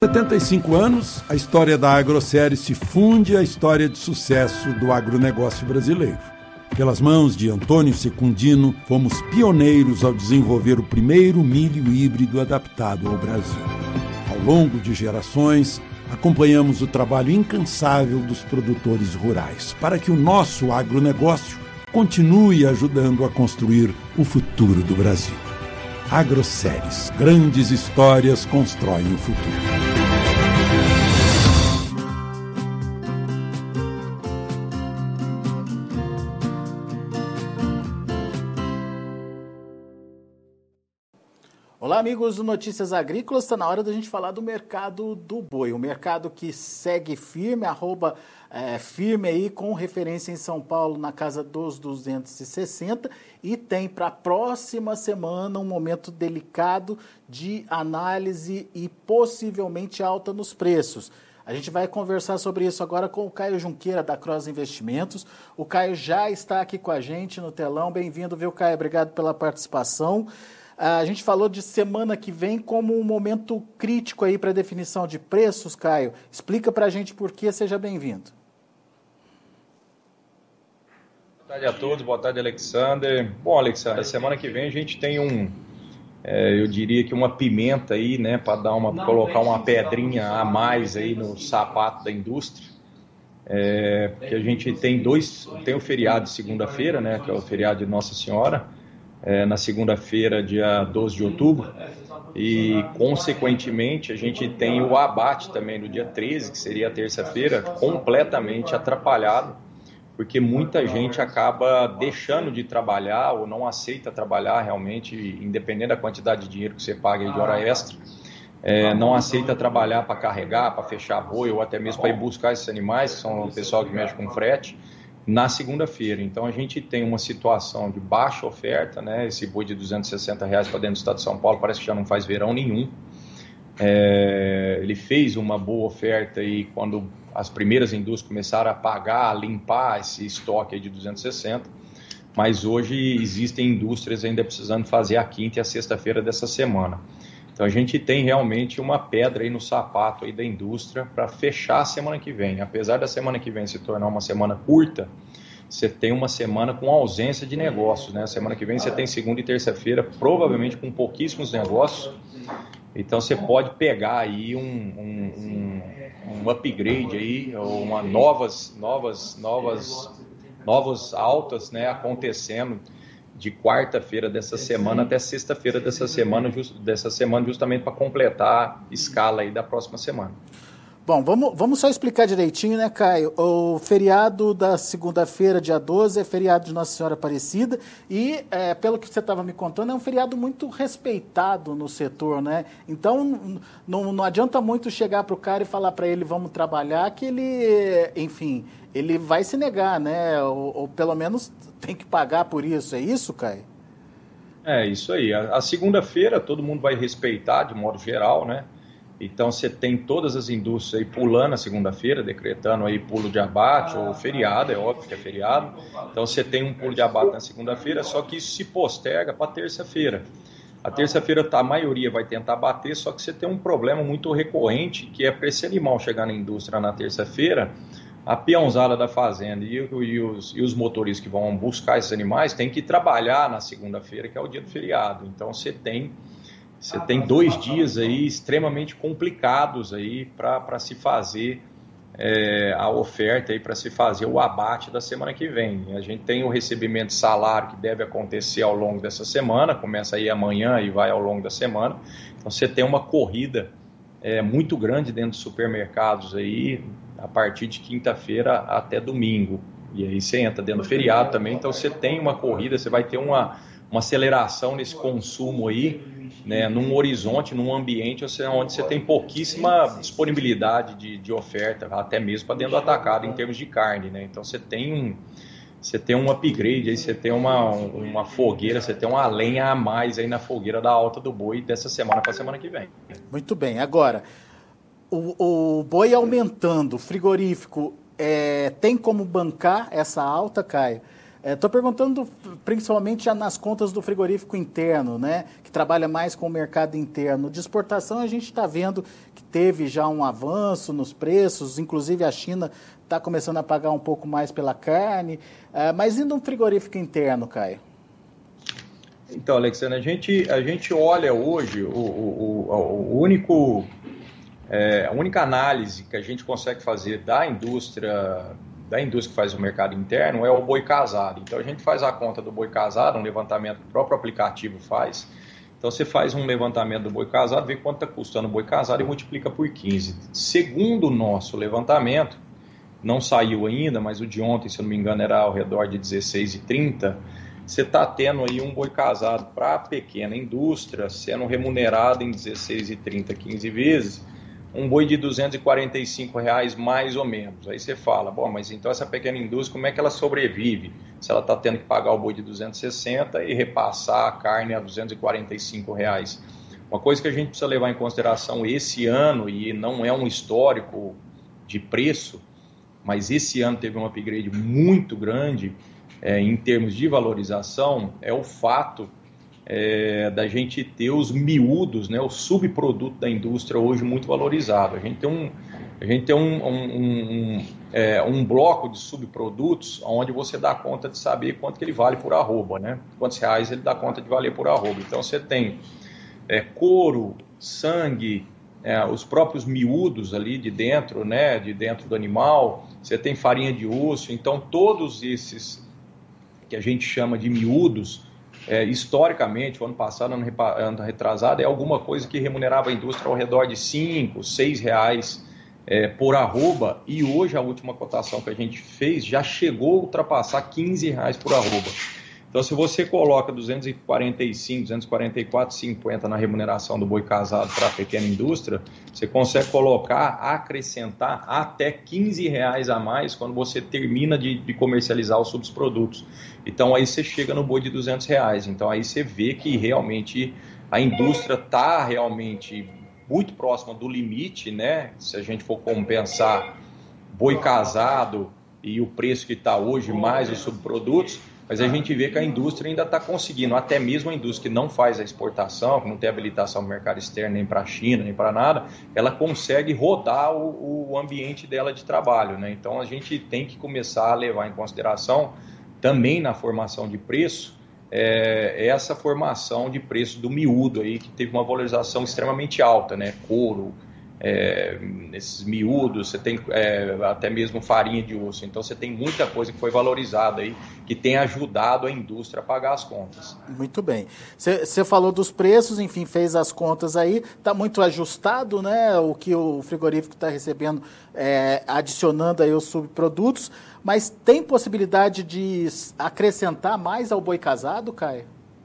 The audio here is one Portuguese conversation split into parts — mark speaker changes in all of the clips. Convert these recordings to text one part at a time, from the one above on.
Speaker 1: 75 anos, a história da Agrosérie se funde à história de sucesso do agronegócio brasileiro. Pelas mãos de Antônio Secundino, fomos pioneiros ao desenvolver o primeiro milho híbrido adaptado ao Brasil. Ao longo de gerações, acompanhamos o trabalho incansável dos produtores rurais para que o nosso agronegócio continue ajudando a construir o futuro do Brasil. Agroséries, grandes histórias constroem o futuro.
Speaker 2: Olá, amigos do Notícias Agrícolas. Está na hora da gente falar do mercado do boi. O mercado que segue firme, firme aí, com referência em São Paulo na casa dos 260 e tem para a próxima semana um momento delicado de análise e possivelmente alta nos preços. A gente vai conversar sobre isso agora com o Caio Junqueira, da Cross Investimentos. O Caio já está aqui com a gente no telão. Bem-vindo, viu, Caio? Obrigado pela participação. A gente falou de semana que vem como um momento crítico aí para definição de preços, Caio. Explica para a gente por quê, seja bem-vindo.
Speaker 3: Boa tarde a todos, boa tarde, Alexander. Bom, Alexander, semana que vem a gente tem eu diria que uma pimenta aí, né, para colocar uma pedrinha a mais aí no sapato da indústria. Porque a gente tem o feriado de segunda-feira, né, que é o feriado de Nossa Senhora. Na segunda-feira, dia 12 de outubro, e, consequentemente, a gente tem o abate também no dia 13, que seria a terça-feira, completamente atrapalhado, porque muita gente acaba deixando de trabalhar ou não aceita trabalhar realmente, independente da quantidade de dinheiro que você paga aí de hora extra, não aceita trabalhar para carregar, para fechar boi ou até mesmo para ir buscar esses animais, que são o pessoal que mexe com frete, na segunda-feira. Então a gente tem uma situação de baixa oferta, né? Esse boi de R$260 para dentro do estado de São Paulo parece que já não faz verão nenhum. Ele fez uma boa oferta aí quando as primeiras indústrias começaram a pagar, a limpar esse estoque aí de 260, mas hoje existem indústrias ainda precisando fazer a quinta e a sexta-feira dessa semana. Então a gente tem realmente uma pedra aí no sapato aí da indústria para fechar a semana que vem. Apesar da semana que vem se tornar uma semana curta, você tem uma semana com ausência de negócios, né? Semana que vem você tem segunda e terça-feira, provavelmente com pouquíssimos negócios. Então você pode pegar aí um upgrade aí, ou novas altas, né, acontecendo de quarta-feira dessa semana até sexta-feira dessa semana, justamente para completar a escala aí da próxima semana.
Speaker 2: Bom, vamos só explicar direitinho, né, Caio? O feriado da segunda-feira, dia 12, é feriado de Nossa Senhora Aparecida e, pelo que você estava me contando, é um feriado muito respeitado no setor, né? Então, não adianta muito chegar para o cara e falar para ele, vamos trabalhar, que ele, enfim, ele vai se negar, né? Ou pelo menos tem que pagar por isso. É isso, Caio?
Speaker 3: É isso aí. A segunda-feira todo mundo vai respeitar de modo geral, né? Então você tem todas as indústrias aí pulando a segunda-feira, decretando aí pulo de abate ou feriado, é óbvio que é feriado. Então você tem um pulo de abate na segunda-feira, só que isso se posterga para terça-feira. A terça-feira a maioria vai tentar bater, só que você tem um problema muito recorrente, que é para esse animal chegar na indústria na terça-feira, a peãozada da fazenda e os motoristas que vão buscar esses animais têm que trabalhar na segunda-feira, que é o dia do feriado. Então você tem 2 dias aí extremamente complicados aí para se fazer a oferta, para se fazer o abate da semana que vem. A gente tem o recebimento de salário que deve acontecer ao longo dessa semana, começa aí amanhã e vai ao longo da semana. Então você tem uma corrida muito grande dentro dos supermercados aí, a partir de quinta-feira até domingo. E aí você entra dentro do feriado também, então você tem uma corrida, você vai ter uma aceleração nesse consumo aí, né, num horizonte, num ambiente onde você tem pouquíssima disponibilidade de oferta, até mesmo para dentro do atacado em termos de carne, né? Então você tem um upgrade, aí você tem uma fogueira, você tem uma lenha a mais aí na fogueira da alta do boi dessa semana para a semana que vem.
Speaker 2: Muito bem, agora, o boi aumentando, o frigorífico tem como bancar essa alta, Caio? Estou perguntando principalmente já nas contas do frigorífico interno, né, que trabalha mais com o mercado interno. De exportação, a gente está vendo que teve já um avanço nos preços, inclusive a China está começando a pagar um pouco mais pela carne, mas e no frigorífico interno, Caio?
Speaker 3: Então, Alexandre, a gente olha hoje a única análise que a gente consegue fazer da indústria que faz o mercado interno é o boi casado. Então a gente faz a conta do boi casado, um levantamento que o próprio aplicativo faz. Então você faz um levantamento do boi casado, vê quanto está custando o boi casado e multiplica por 15. Segundo o nosso levantamento, não saiu ainda, mas o de ontem, se eu não me engano, era ao redor de 16,30. Você está tendo aí um boi casado para a pequena indústria, sendo remunerado em 16,30, 15 vezes, um boi de R$245 mais ou menos. Aí você fala, bom, mas então essa pequena indústria, como é que ela sobrevive? Se ela está tendo que pagar o boi de 260 e repassar a carne a R$245. Uma coisa que a gente precisa levar em consideração esse ano, e não é um histórico de preço, mas esse ano teve um upgrade muito grande em termos de valorização, é o fato da gente ter os miúdos, né, o subproduto da indústria hoje muito valorizado. A gente tem um bloco de subprodutos onde você dá conta de saber quanto que ele vale por arroba, né? Quantos reais ele dá conta de valer por arroba. Então você tem couro, sangue, os próprios miúdos ali de dentro, né, de dentro do animal, você tem farinha de osso. Então todos esses que a gente chama de miúdos, historicamente, o ano passado, ano retrasado, é alguma coisa que remunerava a indústria ao redor de R$5, R$6 por arroba, e hoje a última cotação que a gente fez já chegou a ultrapassar R$15 por arroba. Então, se você coloca 245, 244,50 na remuneração do boi casado para a pequena indústria, você consegue acrescentar até R$15 a mais quando você termina de comercializar os subprodutos. Então, aí você chega no boi de R$200. Então, aí você vê que realmente a indústria está realmente muito próxima do limite, né? Se a gente for compensar boi casado e o preço que está hoje, mais os subprodutos, mas a gente vê que a indústria ainda está conseguindo, até mesmo a indústria que não faz a exportação, que não tem habilitação no mercado externo, nem para a China, nem para nada, ela consegue rodar o ambiente dela de trabalho, né? Então a gente tem que começar a levar em consideração também na formação de preço, essa formação de preço do miúdo aí, que teve uma valorização extremamente alta, né? Couro, esses miúdos, você tem até mesmo farinha de osso. Então você tem muita coisa que foi valorizada aí, que tem ajudado a indústria a pagar as contas.
Speaker 2: Muito bem. Você falou dos preços, enfim, fez as contas aí, está muito ajustado, né, o que o frigorífico está recebendo, adicionando aí os subprodutos, mas tem possibilidade de acrescentar mais ao boi casado, Caio?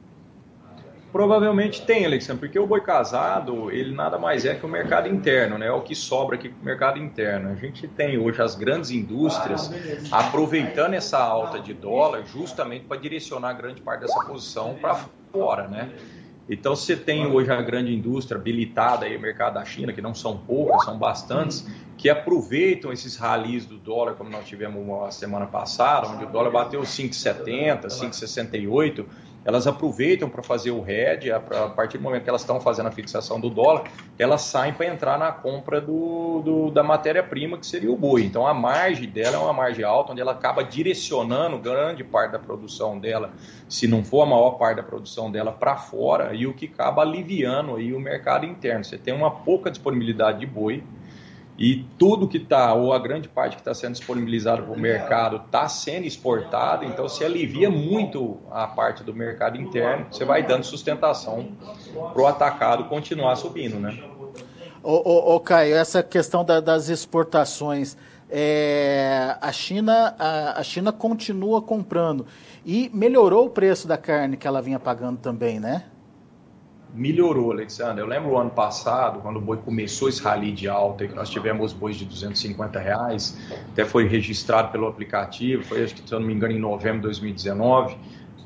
Speaker 3: Provavelmente tem, Alexandre, porque o boi casado, ele nada mais é que o mercado interno, né? É o que sobra aqui para o mercado interno. A gente tem hoje as grandes indústrias aproveitando essa alta de dólar justamente para direcionar grande parte dessa posição para fora, né? Então você tem hoje a grande indústria habilitada aí, o mercado da China, que não são poucas, são bastantes, que aproveitam esses ralis do dólar, como nós tivemos uma semana passada, onde o dólar bateu 5,70, 5,68, elas aproveitam para fazer o hedge, a partir do momento que elas estão fazendo a fixação do dólar, elas saem para entrar na compra da matéria-prima, que seria o boi. Então a margem dela é uma margem alta, onde ela acaba direcionando grande parte da produção dela, se não for a maior parte da produção dela, para fora, e o que acaba aliviando aí o mercado interno. Você tem uma pouca disponibilidade de boi, e tudo que está, ou a grande parte que está sendo disponibilizado para o mercado, está sendo exportado, então se alivia muito a parte do mercado interno, você vai dando sustentação para o atacado continuar subindo, né?
Speaker 2: Ô Caio, essa questão das exportações, a China continua comprando e melhorou o preço da carne que ela vinha pagando também, né?
Speaker 3: Melhorou, Alexandre. Eu lembro o ano passado, quando o boi começou esse rally de alta, que nós tivemos bois de R$250, até foi registrado pelo aplicativo, foi, acho que, se eu não me engano, em novembro de 2019.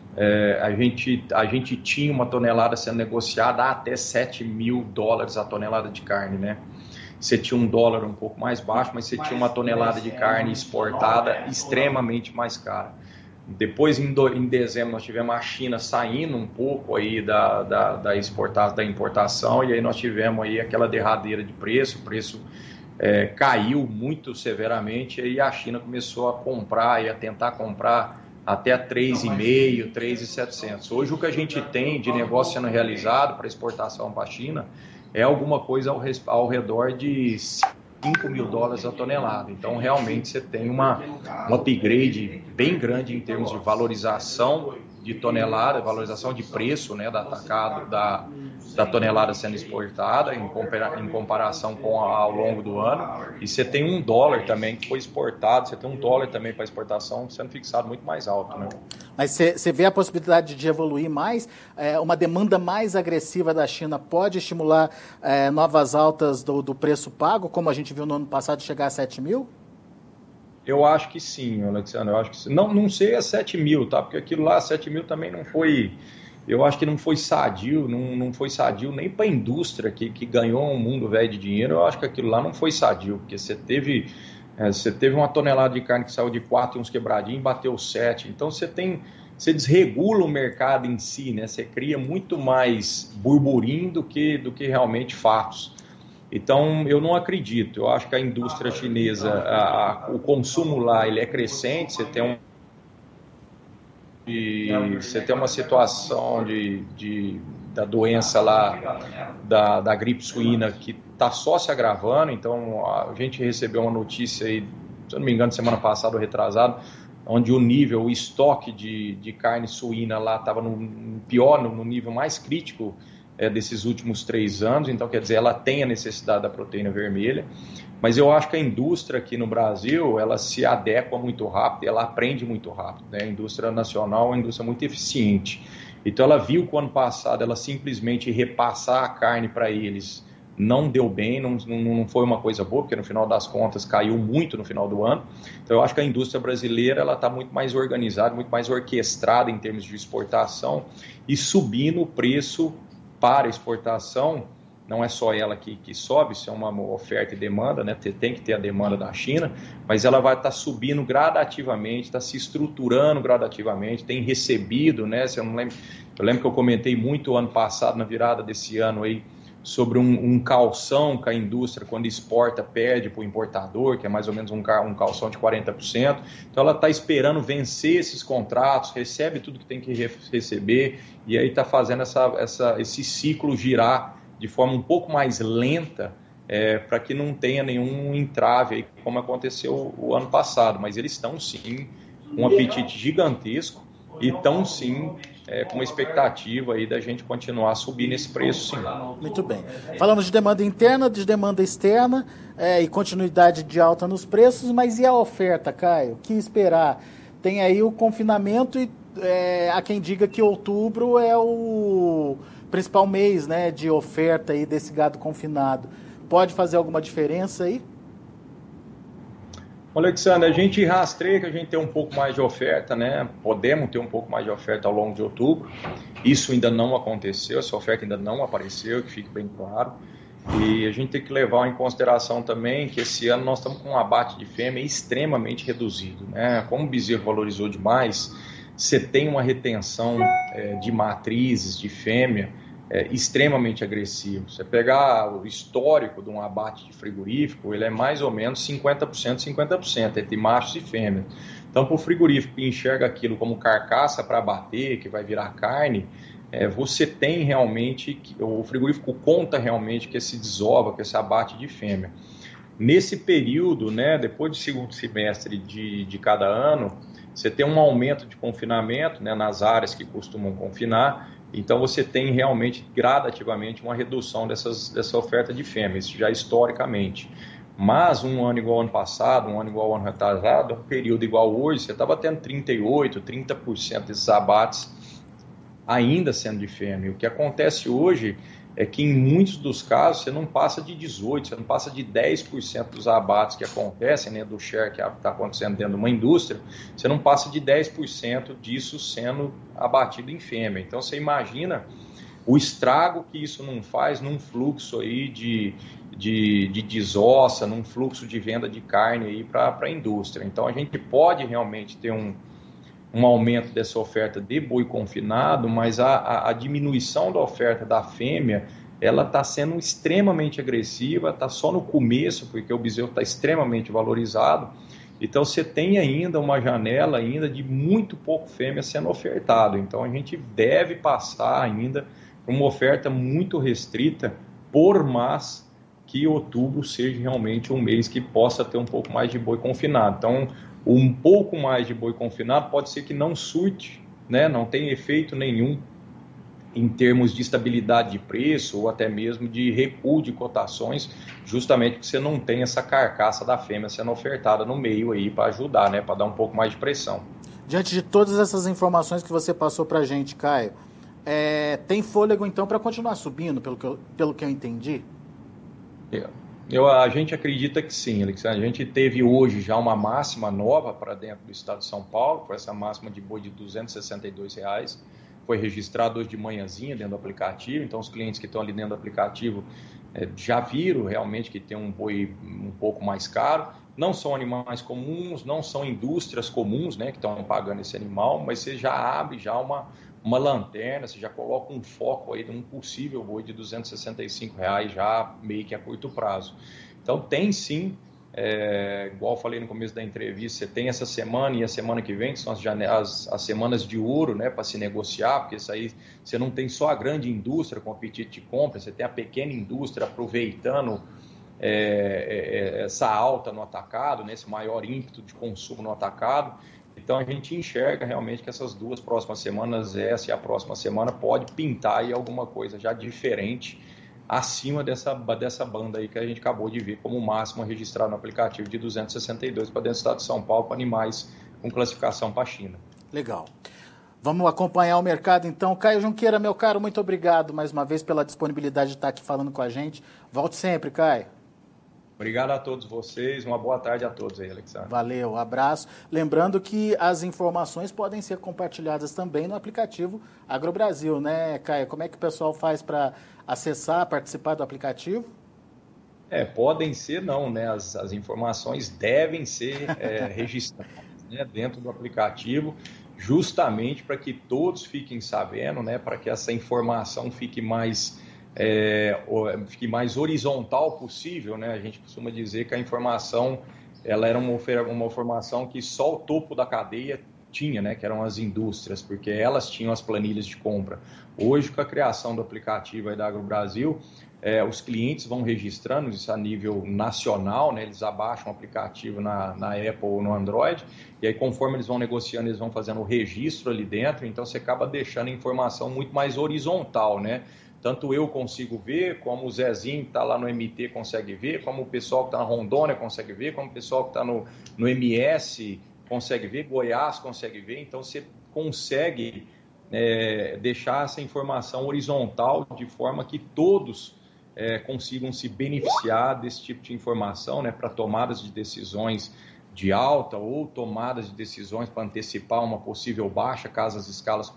Speaker 3: A gente tinha uma tonelada sendo negociada a até $7.000 a tonelada de carne, né? Você tinha um dólar um pouco mais baixo, mas você tinha uma tonelada de carne exportada extremamente mais cara. Depois, em dezembro, nós tivemos a China saindo um pouco aí da importação, e aí nós tivemos aí aquela derradeira de preço, o preço caiu muito severamente, e aí a China começou a comprar e a tentar comprar até 3,5, 3,700. Hoje o que a gente tem de negócio sendo realizado para exportação para a China é alguma coisa ao redor de $5.000 a tonelada. Então, realmente, você tem um upgrade bem grande em termos de valorização de tonelada, valorização de preço, né, da atacado da tonelada sendo exportada em comparação com ao longo do ano. E você tem $1 também que foi exportado, você tem $1 também para exportação sendo fixado muito mais alto, né?
Speaker 2: Mas você vê a possibilidade de evoluir mais? Uma demanda mais agressiva da China pode estimular novas altas do preço pago, como a gente viu no ano passado chegar a 7 mil?
Speaker 3: Eu acho que sim, Alexandre, eu acho que sim. Não sei a 7 mil, tá? Porque aquilo lá, 7 mil também não foi, eu acho que não foi sadio, não foi sadio nem para a indústria que ganhou um mundo velho de dinheiro. Eu acho que aquilo lá não foi sadio, porque você teve uma tonelada de carne que saiu de 4 e uns quebradinhos e bateu 7, então você desregula o mercado em si, né? Você cria muito mais burburinho do que realmente fatos. Então, eu não acredito. Eu acho que a indústria chinesa, o consumo lá, ele é crescente. Você tem uma situação da doença lá, da gripe suína, que está só se agravando. Então, a gente recebeu uma notícia aí, se eu não me engano, semana passada ou retrasado, onde o estoque de carne suína lá estava no nível mais crítico desses últimos 3 anos. Então, quer dizer, ela tem a necessidade da proteína vermelha, mas eu acho que a indústria aqui no Brasil, ela se adequa muito rápido, ela aprende muito rápido, né? A indústria nacional é uma indústria muito eficiente, então ela viu que o ano passado ela simplesmente repassar a carne para eles não deu bem, não foi uma coisa boa, porque no final das contas caiu muito no final do ano. Então eu acho que a indústria brasileira ela está muito mais organizada, muito mais orquestrada em termos de exportação e subindo o preço para exportação. Não é só ela que sobe, isso é uma oferta e demanda, né? Tem que ter a demanda da China, mas ela vai estar subindo gradativamente, está se estruturando gradativamente, tem recebido, né? Eu lembro que eu comentei muito ano passado, na virada desse ano aí, sobre um calção que a indústria, quando exporta, perde para o importador, que é mais ou menos um calção de 40%. Então ela está esperando vencer esses contratos, recebe tudo que tem que receber, e aí está fazendo esse ciclo girar de forma um pouco mais lenta, para que não tenha nenhum entrave, aí, como aconteceu o ano passado. Mas eles estão sim com um apetite gigantesco e estão sim com uma expectativa aí da gente continuar a subir nesse preço, sim.
Speaker 2: Muito bem. Falamos de demanda interna, de demanda externa e continuidade de alta nos preços, mas e a oferta, Caio? O que esperar? Tem aí o confinamento e há quem diga que outubro é o principal mês, né, de oferta aí desse gado confinado. Pode fazer alguma diferença aí?
Speaker 3: Alexandre, a gente rastreia que a gente tem um pouco mais de oferta, né? Podemos ter um pouco mais de oferta ao longo de outubro. Isso ainda não aconteceu, essa oferta ainda não apareceu, que fique bem claro. E a gente tem que levar em consideração também que esse ano nós estamos com um abate de fêmea extremamente reduzido, né? Como o bezerro valorizou demais, você tem uma retenção de matrizes, de fêmea, extremamente agressivo. Você pegar o histórico de um abate de frigorífico, ele é mais ou menos 50%, 50%, entre machos e fêmeas. Então, para o frigorífico que enxerga aquilo como carcaça para abater, que vai virar carne, você tem realmente, o frigorífico conta realmente que esse desova, que esse abate de fêmea. Nesse período, né, depois do segundo semestre de cada ano, você tem um aumento de confinamento, né, nas áreas que costumam confinar. Então você tem realmente gradativamente uma redução dessa oferta de fêmea, isso já historicamente. Mas um ano igual ao ano passado, um ano igual ao ano retrasado, um período igual hoje, você estava tendo 38%, 30% desses abates ainda sendo de fêmea. O que acontece hoje é que em muitos dos casos você não passa de 18%, você não passa de 10% dos abates que acontecem, né, do share que está acontecendo dentro de uma indústria, você não passa de 10% disso sendo abatido em fêmea. Então você imagina o estrago que isso não faz num fluxo aí de desossa, num fluxo de venda de carne aí para a indústria. Então a gente pode realmente ter um aumento dessa oferta de boi confinado, mas a diminuição da oferta da fêmea, ela está sendo extremamente agressiva, está só no começo, porque o bezerro está extremamente valorizado. Então você tem ainda uma janela ainda de muito pouco fêmea sendo ofertado. Então a gente deve passar ainda por uma oferta muito restrita, por mais que outubro seja realmente um mês que possa ter um pouco mais de boi confinado. Então um pouco mais de boi confinado pode ser que não surte, né? Não tem efeito nenhum em termos de estabilidade de preço ou até mesmo de recuo de cotações, justamente porque você não tem essa carcaça da fêmea sendo ofertada no meio aí para ajudar, né, para dar um pouco mais de pressão.
Speaker 2: Diante de todas essas informações que você passou para a gente, Caio, tem fôlego então para continuar subindo, pelo que eu entendi?
Speaker 3: A gente acredita que sim, Alexandre. A gente teve hoje já uma máxima nova para dentro do estado de São Paulo, foi essa máxima de boi de R$ 262, foi registrado hoje de manhãzinha dentro do aplicativo, então os clientes que estão ali dentro do aplicativo já viram realmente que tem um boi um pouco mais caro. Não são animais comuns, não são indústrias comuns, né, que estão pagando esse animal, mas você já abre já uma lanterna, você já coloca um foco aí de um possível boi de R$ 265 já meio que a curto prazo. Então tem sim, igual eu falei no começo da entrevista, você tem essa semana e a semana que vem, que são as semanas de ouro, né, para se negociar, porque isso aí você não tem só a grande indústria com apetite de compra, você tem a pequena indústria aproveitando essa alta no atacado, né, esse maior ímpeto de consumo no atacado. Então a gente enxerga realmente que essas duas próximas semanas, essa e a próxima semana, pode pintar aí alguma coisa já diferente acima dessa banda aí que a gente acabou de ver como máximo registrado no aplicativo de 262 para dentro do estado de São Paulo para animais com classificação para a China.
Speaker 2: Legal. Vamos acompanhar o mercado então. Caio Junqueira, meu caro, muito obrigado mais uma vez pela disponibilidade de estar aqui falando com a gente. Volte sempre, Caio.
Speaker 3: Obrigado a todos vocês, uma boa tarde a todos aí, Alexandre.
Speaker 2: Valeu, abraço. Lembrando que as informações podem ser compartilhadas também no aplicativo AgroBrasil, né, Caio? Como é que o pessoal faz para acessar, participar do aplicativo?
Speaker 3: Podem ser não, né? As informações devem ser registradas, né, dentro do aplicativo, justamente para que todos fiquem sabendo, né, para que essa informação fique mais horizontal possível, né? A gente costuma dizer que a informação ela era uma informação que só o topo da cadeia tinha, né? Que eram as indústrias, porque elas tinham as planilhas de compra. Hoje, com a criação do aplicativo aí da AgroBrasil, os clientes vão registrando isso a nível nacional, né? Eles abaixam o aplicativo na Apple ou no Android, e aí conforme eles vão negociando, eles vão fazendo o registro ali dentro, então você acaba deixando a informação muito mais horizontal, né? Tanto eu consigo ver, como o Zezinho que está lá no MT consegue ver, como o pessoal que está na Rondônia consegue ver, como o pessoal que está no MS consegue ver, Goiás consegue ver. Então você consegue deixar essa informação horizontal de forma que todos consigam se beneficiar desse tipo de informação, né, para tomadas de decisões de alta ou tomadas de decisões para antecipar uma possível baixa, caso as escalas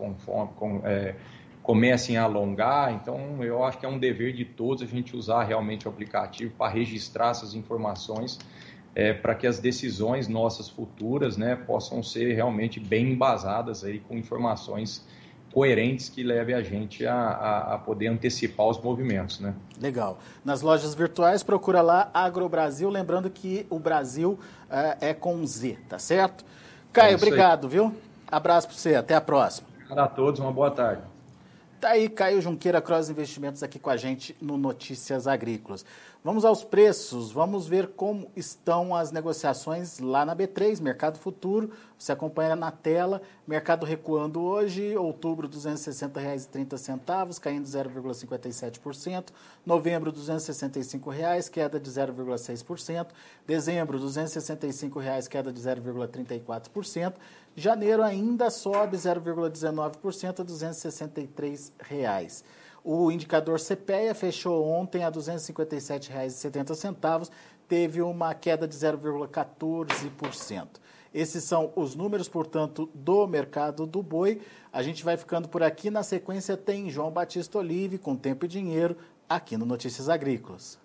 Speaker 3: comecem a alongar. Então eu acho que é um dever de todos a gente usar realmente o aplicativo para registrar essas informações, para que as decisões nossas futuras, né, possam ser realmente bem embasadas aí com informações coerentes que levem a gente a poder antecipar os movimentos, né?
Speaker 2: Legal. Nas lojas virtuais, procura lá AgroBrasil, lembrando que o Brasil é com Z, tá certo? Caio, obrigado, viu? Abraço para você, até a próxima.
Speaker 3: Obrigado a todos, uma boa tarde.
Speaker 2: Tá aí Caio Junqueira, Cross Investimentos, aqui com a gente no Notícias Agrícolas. Vamos aos preços, vamos ver como estão as negociações lá na B3, Mercado Futuro. Você acompanha na tela, mercado recuando hoje, outubro R$ 260,30, caindo 0,57%. Novembro R$ 265, queda de 0,6%. Dezembro R$ 265, queda de 0,34%. Janeiro ainda sobe 0,19% a R$ 263. O indicador CPEA fechou ontem a R$ 257,70, teve uma queda de 0,14%. Esses são os números, portanto, do mercado do boi. A gente vai ficando por aqui. Na sequência tem João Batista Olive com Tempo e Dinheiro aqui no Notícias Agrícolas.